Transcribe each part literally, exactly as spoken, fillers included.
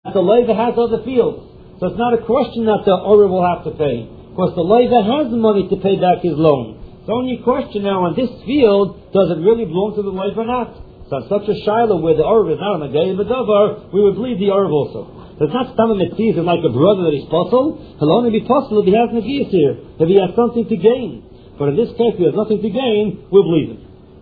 the Leiva has other fields. So it's not a question that the Orev will have to pay. Because the Leiva has the money to pay back his loan. It's only a question now on this field, does it really belong to the Leiva or not? So on such a shiloh where the Orev is not a Megay B'davar, we would believe the Orev also. So it's not Stam Metziz like a brother that he's puzzled. He'll only be puzzled if he has Negias here, if he has something to gain. But in this case, if he has nothing to gain, we'll believe him.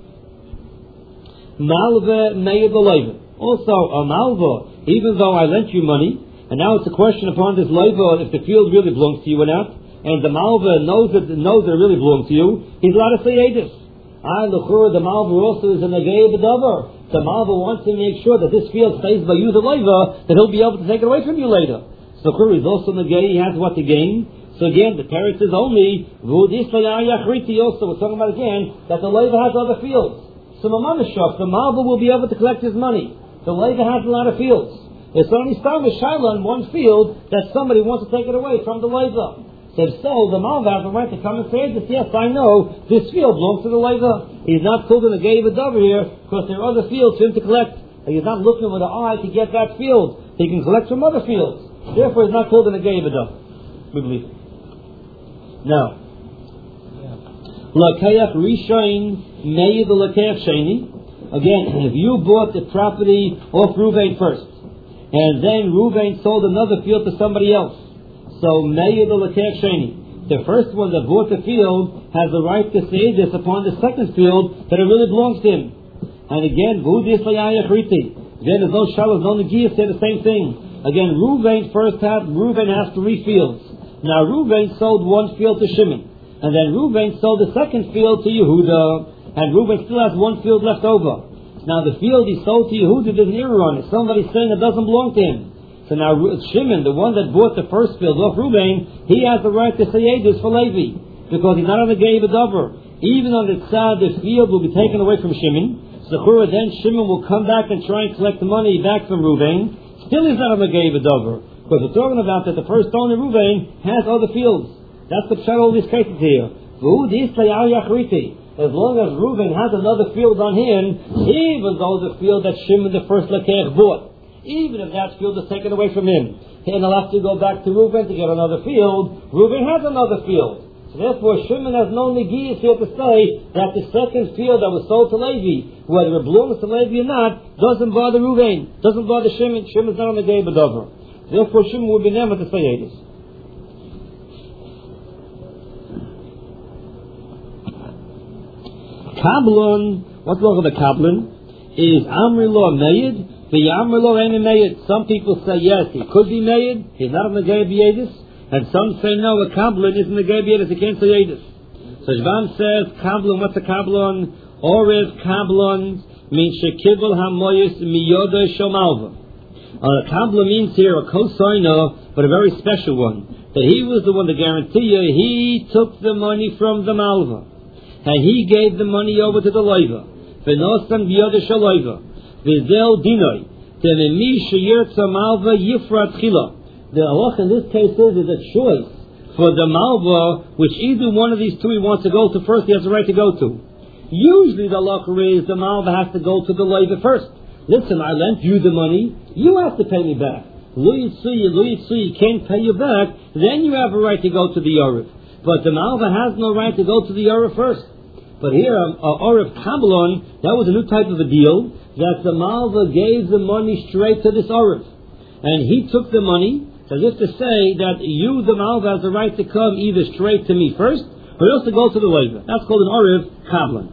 Malva Meir Leiva. Also, a Malva, even though I lent you money, and now it's a question upon this Leiva if the field really belongs to you or not, and the Malva knows that knows that it really belongs to you, he's allowed to say Edis. Ah, L'chur, the Malva also is a Negei B'davar. The Malva wants to make sure that this field stays by you, the Leiva, that he'll be able to take it away from you later. So L'chur is also Negei, he has what to gain. So again, the Teretz is only, V'udis L'yachriti also, we're talking about again, that the Leiva has other fields. So Mamanashov, the Malva will be able to collect his money. The Leiva has a lot of fields. It's only Stam Shaila in one field that somebody wants to take it away from the Leiva. So if so, the Malva has a right to come and say this, yes, I know, this field belongs to the Leiva. He's not pulled in the Gei B'davar here, because there are other fields for him to collect. And he's not looking with an eye to get that field. He can collect from other fields. Therefore, he's not pulled in the Gei B'davar. We believe it. Now, L'keach Rishon Meir the L'keach Sheni. Again, if you bought the property off Ruvain first, and then Ruvain sold another field to somebody else, so Meir the L'keach Sheni, the first one that bought the field has the right to say this upon the second field that it really belongs to him. And again, V'udis L'yachriti. Again, there's no shalos, no negias, say the same thing. Again, Ruvain first had, Ruvain has three fields. Now Ruvain sold one field to Shimon. And then Reuben sold the second field to Yehuda, and Reuben still has one field left over. Now the field he sold to Yehuda, there's an error on it. Somebody's saying it doesn't belong to him. So now Shimon, the one that bought the first field off Reuben, he has the right to say Edus for Levi, because he's not on the Gei B'davar. Even on the tzad, the field will be taken away from Shimon. Zechura, then Shimon will come back and try and collect the money back from Reuben. Still he's not on the Gei B'davar, because we're talking about that the first owner Reuben has other fields. That's the pshat of all these cases here. As long as Reuben has another field on him, even though the field that Shimon the first Lekech bought, even if that field is taken away from him, and he'll have to go back to Reuben to get another field, Reuben has another field. So therefore Shimon has no negias here to say that the second field that was sold to Levi, whether it belongs to Levi or not, doesn't bother Reuben, doesn't bother Shimon. Shimon's not on the Gei B'davar. Therefore Shimon would be never to say this. Kablon, what's wrong with the Kablon? Is Amrilo Mayid? The Amrilo ain't Mayid. Some people say yes, he could be Mayid, he's not in the Gei B'Yedis. And some say no, a Kablon isn't the Gei B'Yedis, he can't say Yedis. So Shvan says, Kablon, what's a Kablon? Orev Kablon means Shekibel HaMoyis Miyoda Shomalva. A Kablon means here a cosigner, but a very special one. That he was the one to guarantee you, he took the money from the Malva. And he gave the money over to the Leiva. V'nosam b'yoda shel Leiva. V'zel dinoi. Tememi sheyirtza malva yifrat chila. The halach in this case is, is a choice for the malva, which either one of these two he wants to go to first, he has the right to go to. Usually the halach is the malva has to go to the Leiva first. Listen, I lent you the money, you have to pay me back. Lo yitzui, lo yitzui, can't pay you back, then you have a right to go to the Yorev. But the malva has no right to go to the Yorev first. But here, uh, Orev Kablon, that was a new type of a deal, that the Malva gave the money straight to this Orev. And he took the money, as if to say that you, the Malva, has the right to come either straight to me first, or else to go to the Leiva. That's called an Orev Kablon.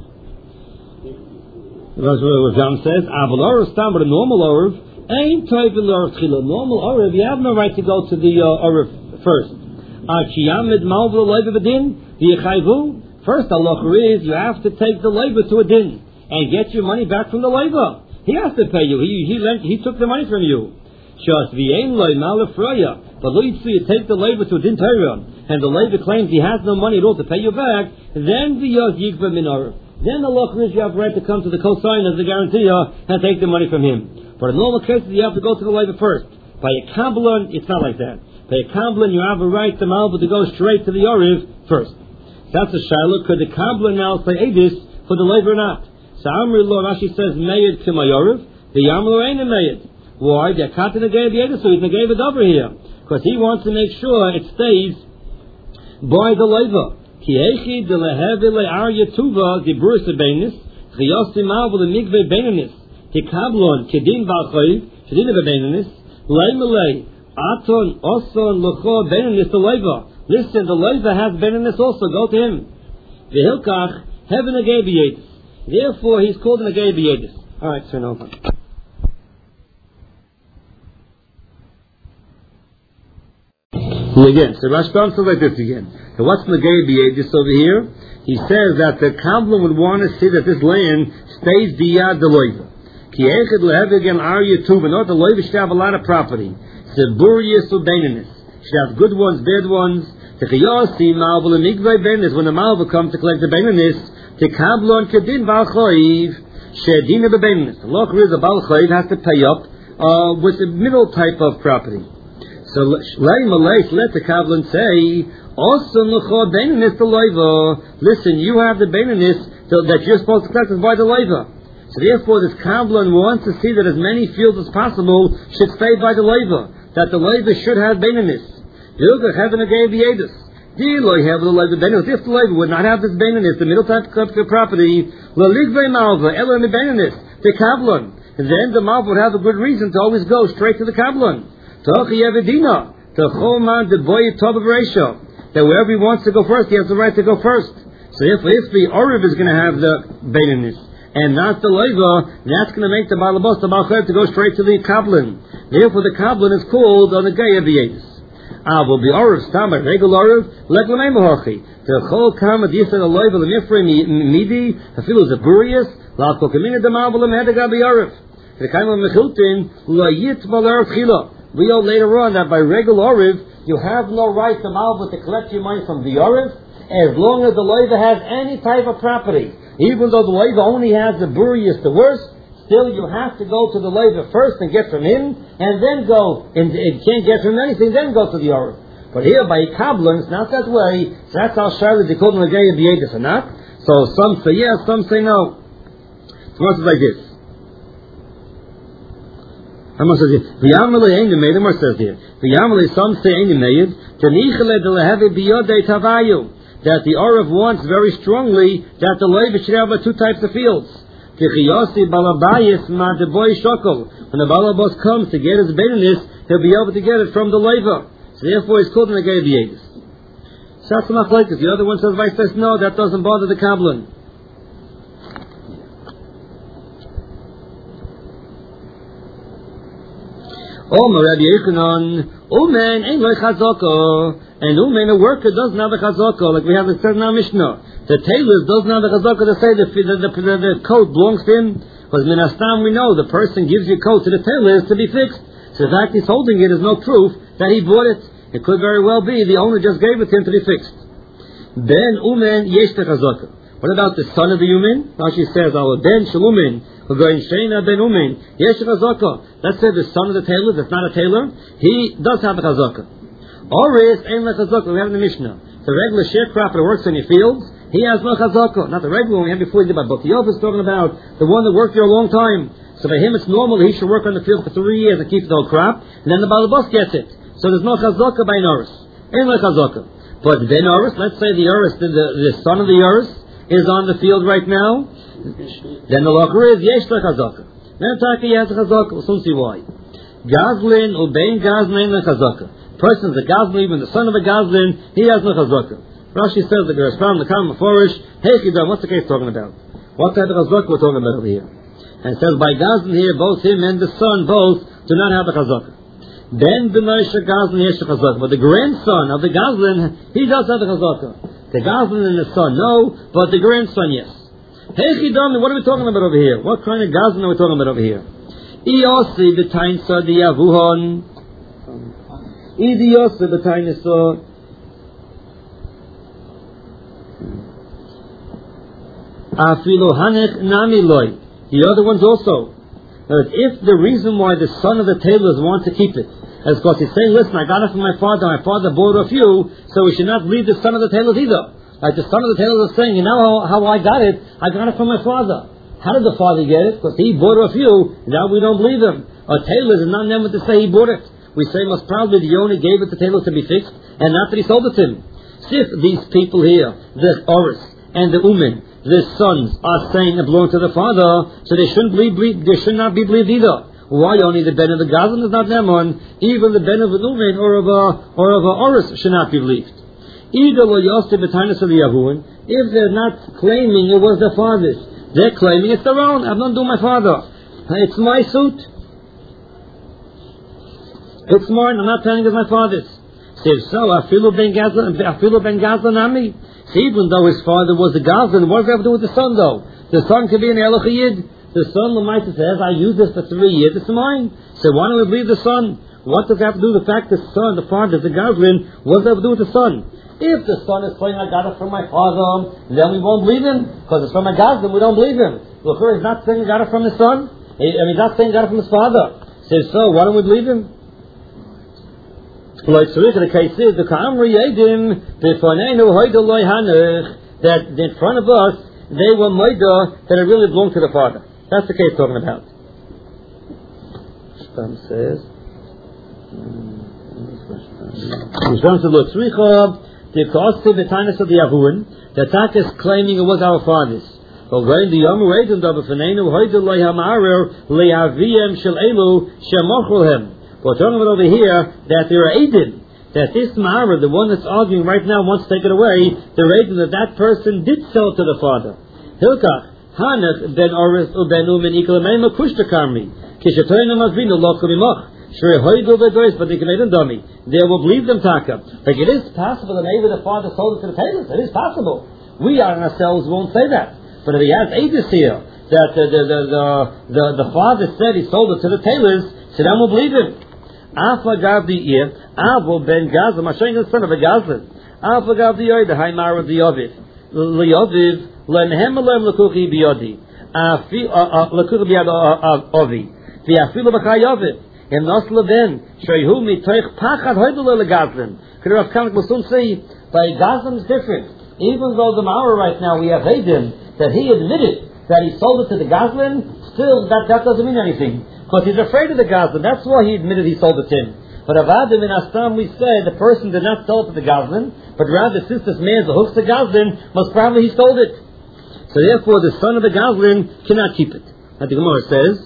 That's what John says, Aval Orev Stam, but a normal Orev, ain't Toivin Orev Chila. Normal Orev, you have no right to go to the uh, Orev first. Achiyamid Malva Leiva V'din, V'yechayvu. First halacha is you have to take the Leiva to a din and get your money back from the Leiva. He has to pay you. He he lent, he took the money from you. Shas v'yein loy malafraya. But lo yitzu, you take the Leiva to a din Torah, and the Leiva claims he has no money at all to pay you back. Then v'yaz yigva minor. Then the halacha is you have the right to come to the cosign as the guarantee and take the money from him. For in normal cases you have to go to the Leiva first. By a Kabbalah, it's not like that. By a Kabbalah, you have a right to Malva to go straight to the Yorev first. That's a shiloh. Could the Kabbalah now say Edis for the Leiva or not? So Amri Lo, Rashi says, Mayed to my Yorev. The Yamlo ain't a Mayed. Why? They're cutting the Negei B'Yedus, so he's Negei B'Dover here. Because he wants to make sure it stays by the Leiva. Ki Echi de Lehevi Le'ar Yetuva Gibur Sebeinis Chiyosi Ma'avu Le'migve Beinis Ki Kablon Kedin Ba'choiv Kedin B'Beinis Leimelei Aton Oson L'cho Beinis the Leiva. Listen, the Leiva has Beinis also. Go to him. V'Hilkach Heaven Negei B'Yedus. Therefore, he's called an Negei B'Yedus. All right, turn over. Again, so Rashbam says like this again. So what's Negei B'Yedus over here? He says that the Kabbalah would want to see that this land stays biyad the Leiva. Ki echad lehev again ar yetuv, not the Leiva should have a lot of property. Seburius ubeininis. Should have good ones, bad ones. Techiyasi ma'avul emigvei beinis. When the ma'avul comes to collect the beininis, the Kabbalah kedin ba'choiv shedina b'beininis. The law is a ba'choiv has to pay up uh, with the middle type of property. So let the Kabbalah say, also listen, you have the Beinis that you're supposed to collect by the Leiva. So therefore this Kabbalah wants to see that as many fields as possible should stay by the Leiva, that the Leiva should have Beinis. If the Leiva would not have this Beinis, the middle type of property, the Kabbalah, then the Malva would have a good reason to always go straight to the Kabbalah. That wherever he wants to go first, he has the right to go first. So if, if the Oriv is going to have the Beinis and not the Leiva, that's going to make the Balabos, the Balchev, to go straight to the Kabbalah. Therefore the Kabbalah is called on the Negei B'Yedus. Ah, will be Oriv, Stam, by regular Oriv, like L'mei Mehochi. The Chol Kam, the Yisrael, the Leiva, the Mifrei, Midi, the Philo Zaburius, La Kokamina, the Malva, the Mehedaga, the Oriv. The Kaim of Mechiltin, La Yit, Valer, Chila. We know later on that by regular Oriv, you have no right to Malva to collect your money from the Oriv, as long as the Leiva has any type of property. Even though the Leiva only has the Burius, the worst, still you have to go to the Leiva first and get from him, and then go, and if you can't get from anything, then go to the Oriv. But here by Kabbalah, it's not that way, so that's how Shaila they call them Negei B'Yedus or not. So some say yes, some say no. So it's like this. Hamas says here, V'yamale ain't the maid, Hamas says here, V'yamale, some say ain't the maid, Tenichele de lehevi biyodei tavayu, that the Orav wants very strongly that the Leiva should have two types of fields. Tichiyasi balabayis ma de boy shokol. When the balabos comes to get his Beinis, he'll be able to get it from the Leiva. So therefore he's called Negei B'Yedus. So that's not like this. The other one says, Vice says, no, that doesn't bother the Kabbalah. Omer Rabbi Yechanan, Umen ain't like chazaka, and Umen a worker doesn't have a chazaka, like we have it said in our Mishnah. The tailor doesn't have a chazaka to say that the, the, the, the coat belongs to him, because minastam we know the person gives your coat to the tailor to be fixed. So the fact he's holding it is no proof that he bought it. It could very well be the owner just gave it to him to be fixed. Ben Umen yesh chazaka. What about the son of the Umen? Rashi says, our Ben Shalumin, Ben Umen, Yesh Chazaka. Let's say the son of the tailor, that's not a tailor, he does have a Chazaka. Oris ain't like Chazaka, we have in the Mishnah. The regular sharecropper that works in your fields, he has no Chazaka. Not the regular one we had before, he did by Bokiyov is talking about the one that worked there a long time. So for him it's normal, he should work on the field for three years and keep the whole crop, and then the Balabos gets it. So there's no Chazaka by Oris. Ain't like Chazaka. But Ben Oris, let's say the Oris, the, the, the son of the Oris, is on the field right now, then the locker is yesh la chazaka. Then Taki has a chazaka. We'll soon see why. Gazlin ubein Gazlin la chazaka. Person's a Gazlin, even the son of a Gazlin, he has no chazaka. Rashi says the Gerashbam, the Kam Meforish, hey Chidam, what's the case talking about? What type of chazaka we're talking about over here? And it says by Gazlin here, both him and the son both do not have a chazaka. Then B'noisha Gazlin yesh la chazaka. But the grandson of the Gazlin, he does have a chazaka. The Gazlin and the son, no, but the grandson, yes. Hey Chidam, what are we talking about over here? What kind of Gazlin are we talking about over here? Iosi b'tainsa diyavuhon. Idiosi b'tainsa. Afilu hanech nami loy. The other ones also. Now, if the reason why the son of the tailors wants to keep it is because he's saying, listen, I got it from my father, my father bought it off you, so we should not leave the son of the tailors either. Like the son of the tailors is saying, you know how, how I got it? I got it from my father. How did the father get it? Because he bought it off you. Now we don't believe him. A tailor is not never to say he bought it. We say most probably the owner gave it to tailor to be fixed, and not that he sold it to him. So if these people here, the Oris and the Umen, the sons, are saying it belongs to the father, so they shouldn't believe, believe they should not be believed either. Why only the ben of the Gazlan is not Neman? Even the ben of the Umen or of a or of a Oris should not be believed. Either lo yosti b'tainas of the Yahuin, if they're not claiming it was their father's, they're claiming it's their own. I'm not doing my father. It's my suit. It's mine. I'm not telling it's my father's. So if so, afilu ben Gazlan, afilu ben Gazlan ami. So even though his father was the Gazlan, what does that have to do with the son though? The son could be an Elach Yid. The son, Lamaita says, I used this for three years, it's mine. So why don't we believe the son? What does that have to do with the fact the son, the father, the Gazlan, what does that have to do with the son? If the son is saying, I got it from my father, then we won't believe him, because it's from my Gazlan, we don't believe him. Look, he's not saying he got it from his son, I mean, he's not saying he got it from his father. Says, so, why don't we believe him? Like, so the case is, the Ka'amri Yedim, B'fanenu Hoydaloi Hanech, that in front of us, they were Moida, that it really belonged to the father. That's the case talking about. Shtam says, Shtam says, look, Tzricha, the Kosti, the Tainus of the Yahuin, the Tak is claiming it was our father's. But when the Yom Reidun Dava Fanenu, Hoydu Loi Hamarer, Le'aviem Shel Elu, Shemochulhem. We're talking about over here that there are Eidim, that this Ma'ara, the one that's arguing right now, wants to take it away, the Eidim that that person did sell to the father. Hilkach, Hanach ben Oris uben Umen Ikalamema Kushta Karmi, Kishatoyna Mazvino Lokumimach, Shrei Hoydu Vedois, but they can make them dummy. They will believe them taka. Like it is possible that maybe the father sold it to the tailors. It is possible. We are ourselves won't say that. But if he has Aegis here, that the the, the, the, the, the father said he sold it to the tailors, so then we'll believe him. Alpha Gav the ear, Avo ben Gazlan, I'm showing you the son of a Gazlan. Alpha Gav the ear, the Haimar of the Yoviv. Leyoviv, Lenhem Alem Lekuchi Biyodi. Lekuchi Biyad Ovi. The Afilu B'chayoviv. In Nosla ben, Shehu Mitoich Pachad Hoydele Gazlan. Could Rav Kanak Musun say, by Gazlan is different. Even though the Ma'ara right now we have Haydim, that he admitted that he sold it to the Gazlan, still that, that doesn't mean anything. Because he's afraid of the Gazlan. That's why he admitted he sold it to him. But Avadim in Astam we said the person did not sell it to the Gazlan, but rather since this man hooks the Gazlan, most probably he stole it. So therefore the son of the Gazlan cannot keep it. And the Gemara says,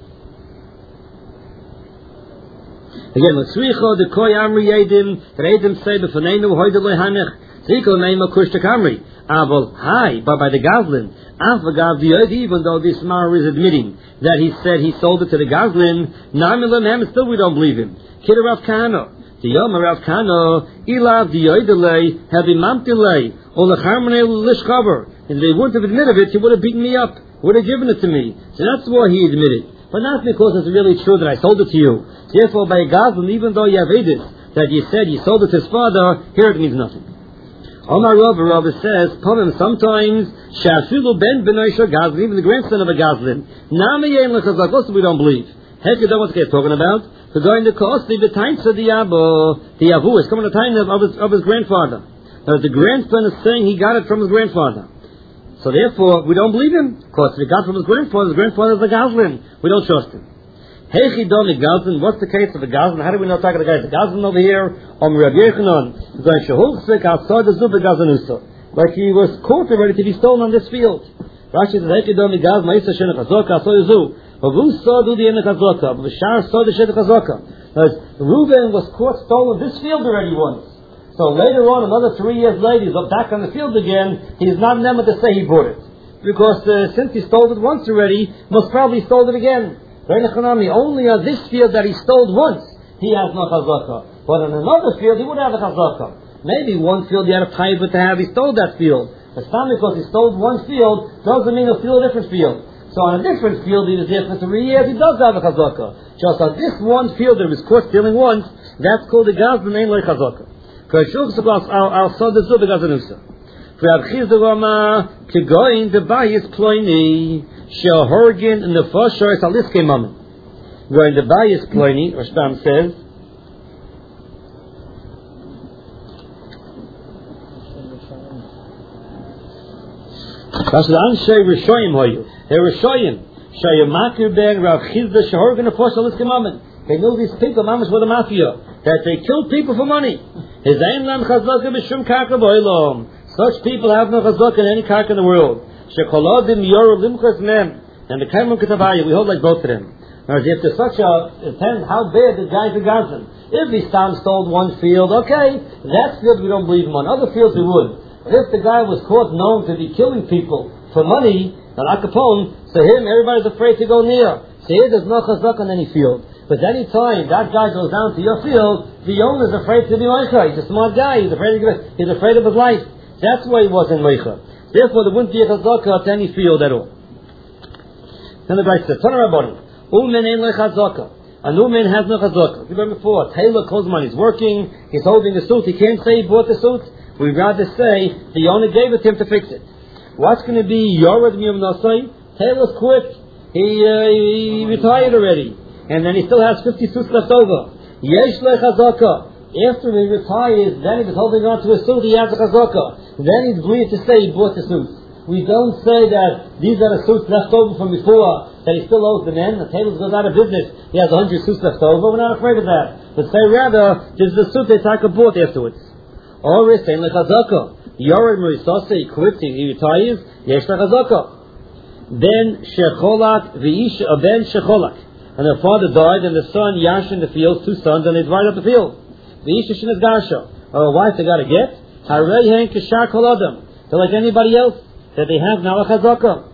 again, L'tzricha the Koy Amri Yedim, the Yedim say, B'faneinu Hoydaloi Hanech, Zikol Neima Kushta Kamri. Aval, hi, but by the Gazlan, Alphagav the Yod, even though this Mara is admitting that he said he sold it to the Gazlan, Namilam Hem, still we don't believe him. Kida Rav Kano, the Yom Rav Kano, Ilav the Yodelay, Havimam Delay, or the Harmony Lishkaver. And if they wouldn't have admitted it, he would have beaten me up, would have given it to me. So that's why he admitted. But not because it's really true that I sold it to you. Therefore, by Gazlan, even though you have Edith, that you said you sold it to his father, here it means nothing. Omar Rav, Rav says, Pavim, sometimes, Shafilu ben Benoisha Gazlan, even the grandson of a Gazlan, Namayen Lechazak, also we don't believe. Heck, you don't want to get talking about. We're going to cost the time of the Yabo, the Yavu is coming to the time of his, of his grandfather. Now, the grandson is saying he got it from his grandfather. So therefore, we don't believe him. Because if he got it from his grandfather, his grandfather is a Gazlan. We don't trust him. Hey Chidoni Gazlan, what's the case of the Gazlan? How do we know talking to the guy? The Gazlan over here, Om Rav Yechanan, going Shehulsik outside the Zubah Gazlanusa. Like he was caught already to be stolen on this field. Rashi says, Hey Chidoni Gazlan, Ma'isa Shenach Hazoka, Asoy Zu. Vavu saw do the Enech Hazoka, Vashar saw the Shenach Hazoka. Reuben was caught stolen this field already once. So later on, another three years later, he's back on the field again. He's not never to say he bought it. Because uh, since he stole it once already, most probably stole it again. Only on this field that he stole once, he has no chazaka. But on another field, he would have a chazaka. Maybe one field he had a taiva to have, he stole that field. But it's not because he stole one field, doesn't mean he'll steal a different field. So on a different field, he was there for three years, he does have a chazaka. Just on this one field that he was caught stealing once, that's called the Gazlan, name like chazaka. I'll saw the Zubah Gazanusa. Rav Chizda Rama, Kegoin, the Bayis Ploini, Shehorgin, Nefosher, Saliske Mammon. Going the Bayis Ploini, Rashbam says, That's the Anshe Rishoyim Hoyu. They're Rishoyim. Shayamakir ben Rav Chizda Shehorgan Apostle Commandment. They knew these people, mamas were the mafia, that they killed people for money. Such people have no chazaka in any karka in the world. And the Kaimon Ketabaya, we hold like both of them. Whereas if there's such a, depends how bad the guy's a Gazan. If he Stam stole one field, okay, that field we don't believe him on. Other fields we would. But if the guy was caught known to be killing people for money, then Akapon, so him, everybody's afraid to go near. So here there's no chazak on any field. But any time that guy goes down to your field, the owner's afraid to be Moicha. He's a smart guy. He's afraid of, he's afraid of his life. That's why he wasn't Moicha. Therefore, there wouldn't be a chazak to any field at all. Then the Bryce says, Tana Rabboni, Umen ein le chazaka. A new man has no chazaka. We remember before, Taylor Kozman is working, he's holding the suit, he can't say he bought the suit. We'd rather say the owner gave it to him to fix it. What's going to be Yorad Miyam Nasai? Taylor's quit. He, uh, he retired already. And then he still has fifty suits left over. Yesh le chazaka. After he retires, then he was holding on to a suit, he has a chazaka. Then he's agreed to say he bought the suit. We don't say that these are the suits left over from before, that he still owes them in. The Taylor goes out of business, he has a hundred suits left over. We're not afraid of that. But say rather, this is the suit they take a bought afterwards. Or we're saying le chazaka. Yored Morisase, he quits, he retires, yesh le chazaka. Then shecholak v'ish ben shecholak. And the father died, and the son yash in the fields, two sons, and they divided up the field. V'ish shin garsha. Or a wife they got to get. Harei hen kishar kol adam. They're like anybody else that they have now a chazaka.